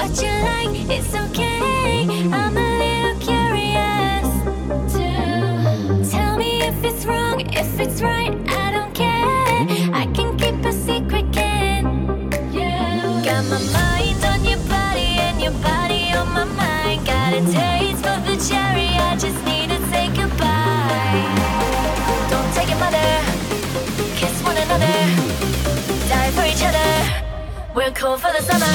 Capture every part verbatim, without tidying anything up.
what you like, it's okay. I'm a little curious too. Tell me if it's wrong, if it's right, I don't care. I can keep a secret, can you? Got my mind on your body and your body on my mind. Got a taste for the cherry, I just need to say goodbye. Don't take it, mother. Kiss one another, die for each other. We're cool for the summer.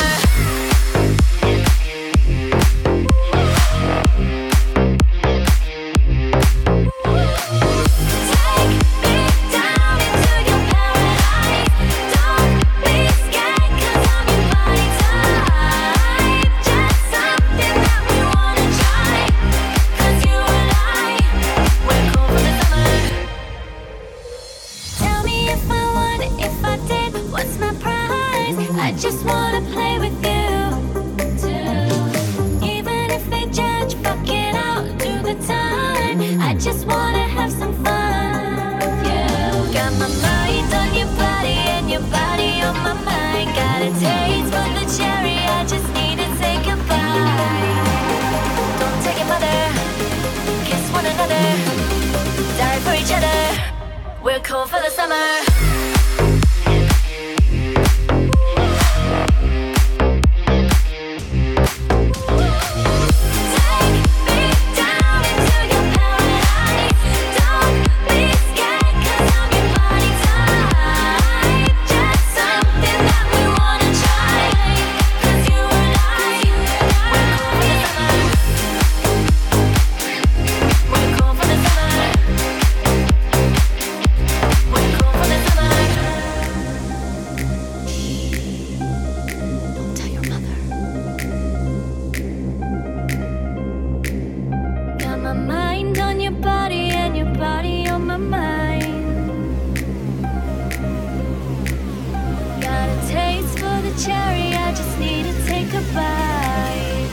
I just wanna play with you too. Even if they judge, fuck it out, do the time. I just wanna have some fun with you. Got my mind on your body and your body on my mind. Got a taste for the cherry, I just need to say goodbye. Don't take it, mother. Kiss one another, die for each other. We're cool for the summer. My mind on your body and your body on my mind. Got a taste for the cherry, I just need to take a bite.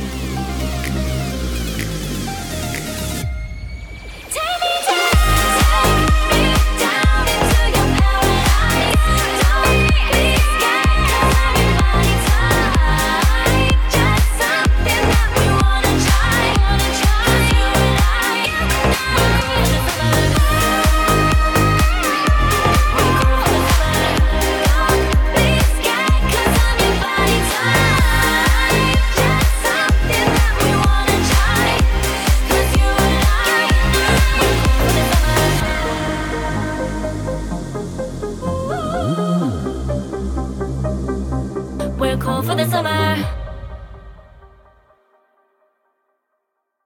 Take me down, take me down into your paradise. Don't be scared, 'cause I'm your body type. Just something that we wanna try, wanna try. We're cool for the summer.